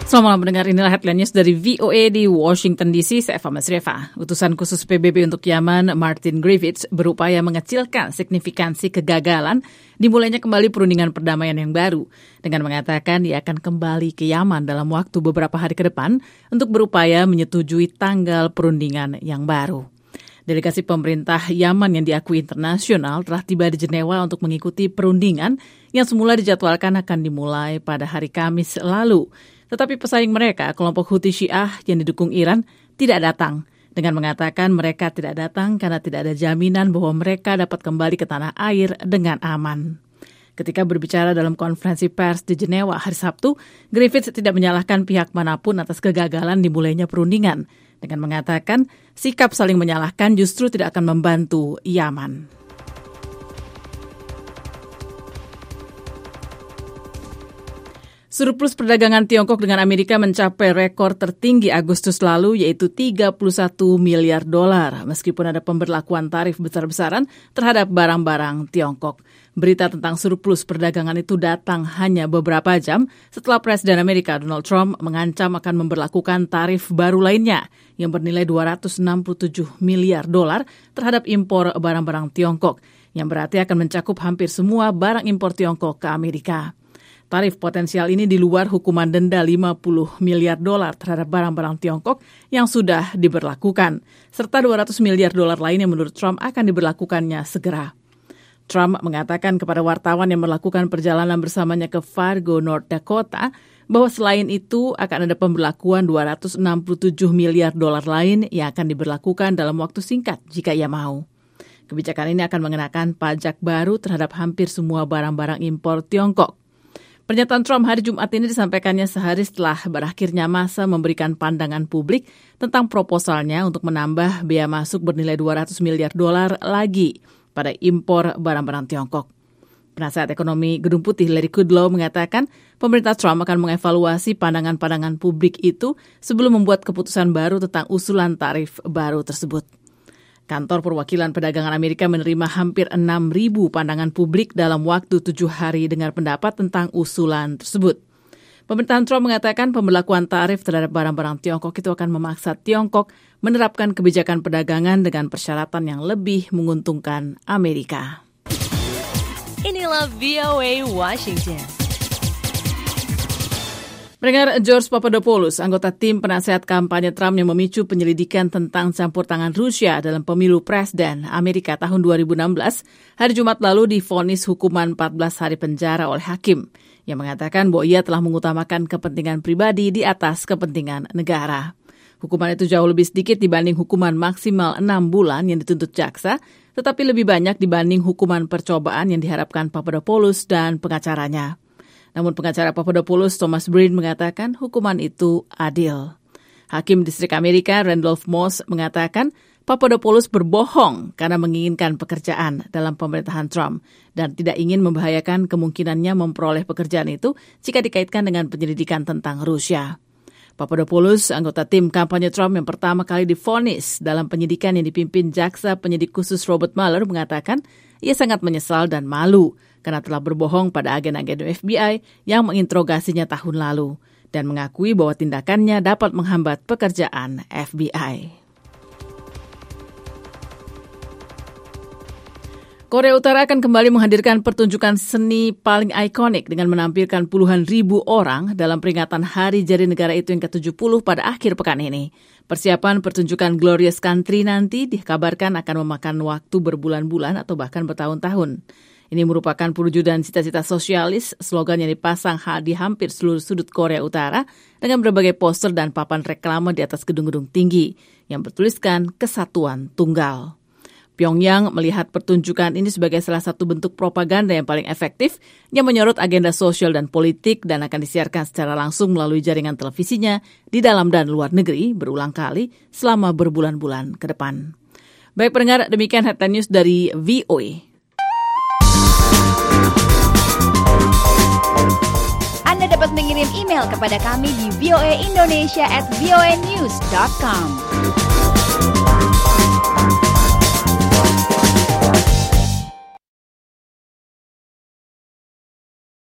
Selamat malam mendengar, inilah headline news dari VOA di Washington DC. Saya Eva Masrieva. Utusan khusus PBB untuk Yaman, Martin Griffiths, berupaya mengecilkan signifikansi kegagalan dimulainya kembali perundingan perdamaian yang baru dengan mengatakan dia akan kembali ke Yaman dalam waktu beberapa hari ke depan untuk berupaya menyetujui tanggal perundingan yang baru. Delegasi pemerintah Yaman yang diakui internasional telah tiba di Jenewa untuk mengikuti perundingan yang semula dijadwalkan akan dimulai pada hari Kamis lalu. Tetapi pesaing mereka, kelompok Houthi Syiah yang didukung Iran, tidak datang dengan mengatakan mereka tidak datang karena tidak ada jaminan bahwa mereka dapat kembali ke tanah air dengan aman. Ketika berbicara dalam konferensi pers di Jenewa hari Sabtu, Griffiths tidak menyalahkan pihak manapun atas kegagalan dimulainya perundingan dengan mengatakan sikap saling menyalahkan justru tidak akan membantu Yaman. Surplus perdagangan Tiongkok dengan Amerika mencapai rekor tertinggi Agustus lalu, yaitu 31 miliar dolar, meskipun ada pemberlakuan tarif besar-besaran terhadap barang-barang Tiongkok. Berita tentang surplus perdagangan itu datang hanya beberapa jam setelah Presiden Amerika Donald Trump mengancam akan memberlakukan tarif baru lainnya yang bernilai 267 miliar dolar terhadap impor barang-barang Tiongkok, yang berarti akan mencakup hampir semua barang impor Tiongkok ke Amerika. Tarif potensial ini di luar hukuman denda 50 miliar dolar terhadap barang-barang Tiongkok yang sudah diberlakukan, serta 200 miliar dolar lain yang menurut Trump akan diberlakukannya segera. Trump mengatakan kepada wartawan yang melakukan perjalanan bersamanya ke Fargo, North Dakota, bahwa selain itu akan ada pemberlakuan 267 miliar dolar lain yang akan diberlakukan dalam waktu singkat jika ia mau. Kebijakan ini akan mengenakan pajak baru terhadap hampir semua barang-barang impor Tiongkok. Pernyataan Trump hari Jumat ini disampaikannya sehari setelah berakhirnya masa memberikan pandangan publik tentang proposalnya untuk menambah bea masuk bernilai 200 miliar dolar lagi pada impor barang-barang Tiongkok. Penasihat ekonomi Gedung Putih Larry Kudlow mengatakan pemerintah Trump akan mengevaluasi pandangan-pandangan publik itu sebelum membuat keputusan baru tentang usulan tarif baru tersebut. Kantor Perwakilan Perdagangan Amerika menerima hampir 6.000 pandangan publik dalam waktu 7 hari dengar pendapat tentang usulan tersebut. Pemerintahan Trump mengatakan pemberlakuan tarif terhadap barang-barang Tiongkok itu akan memaksa Tiongkok menerapkan kebijakan perdagangan dengan persyaratan yang lebih menguntungkan Amerika. Inilah VOA Washington. Pendengar, George Papadopoulos, anggota tim penasehat kampanye Trump yang memicu penyelidikan tentang campur tangan Rusia dalam pemilu presiden Amerika tahun 2016, hari Jumat lalu divonis hukuman 14 hari penjara oleh hakim yang mengatakan bahwa ia telah mengutamakan kepentingan pribadi di atas kepentingan negara. Hukuman itu jauh lebih sedikit dibanding hukuman maksimal 6 bulan yang dituntut jaksa, tetapi lebih banyak dibanding hukuman percobaan yang diharapkan Papadopoulos dan pengacaranya. Namun pengacara Papadopoulos, Thomas Breen, mengatakan hukuman itu adil. Hakim Distrik Amerika Randolph Moss mengatakan Papadopoulos berbohong karena menginginkan pekerjaan dalam pemerintahan Trump dan tidak ingin membahayakan kemungkinannya memperoleh pekerjaan itu jika dikaitkan dengan penyelidikan tentang Rusia. Papadopoulos, anggota tim kampanye Trump yang pertama kali divonis dalam penyidikan yang dipimpin jaksa penyidik khusus Robert Mueller, mengatakan ia sangat menyesal dan malu karena telah berbohong pada agen-agen FBI yang menginterogasinya tahun lalu dan mengakui bahwa tindakannya dapat menghambat pekerjaan FBI. Korea Utara akan kembali menghadirkan pertunjukan seni paling ikonik dengan menampilkan puluhan ribu orang dalam peringatan Hari Jadi Negara itu yang ke-70 pada akhir pekan ini. Persiapan pertunjukan Glorious Country nanti dikabarkan akan memakan waktu berbulan-bulan atau bahkan bertahun-tahun. Ini merupakan perwujudan cita-cita sosialis, slogan yang dipasang di hampir seluruh sudut Korea Utara dengan berbagai poster dan papan reklame di atas gedung-gedung tinggi yang bertuliskan Kesatuan Tunggal. Pyongyang melihat pertunjukan ini sebagai salah satu bentuk propaganda yang paling efektif yang menyorot agenda sosial dan politik dan akan disiarkan secara langsung melalui jaringan televisinya di dalam dan luar negeri berulang kali selama berbulan-bulan ke depan. Baik pendengar, demikian headline news dari VOA. Anda dapat mengirim email kepada kami di voaindonesia@voanews.com.